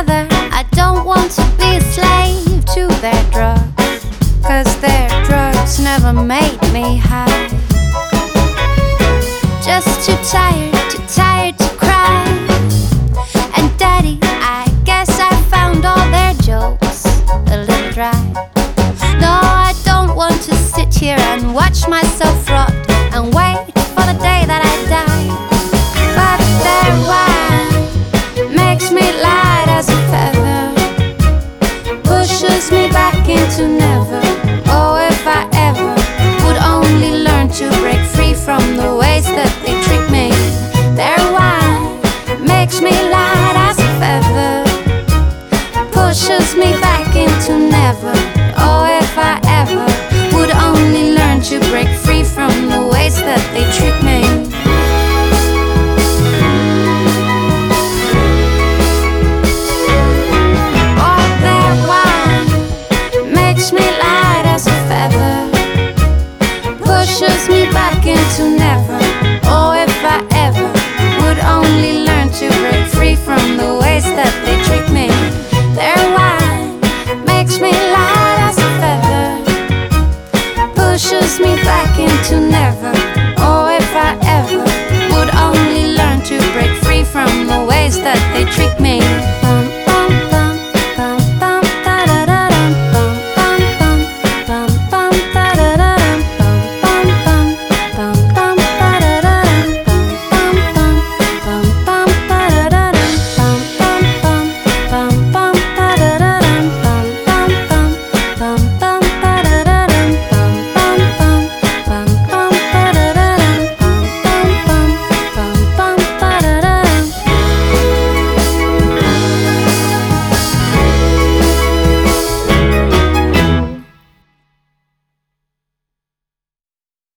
other, I don't want to be a slave to their drugs, 'cause their drugs never made me high. Just too tired to cry. And Daddy, I guess I found all their jokes a little dry. No, I don't want to sit here and watch myself rot and wait for the day that I die. But their wine makes me light as a feather, pushes me back into never. Oh, if I ever would only learn to break free from the ways that they treat me. Their wine makes me light as a feather, pushes me back into never.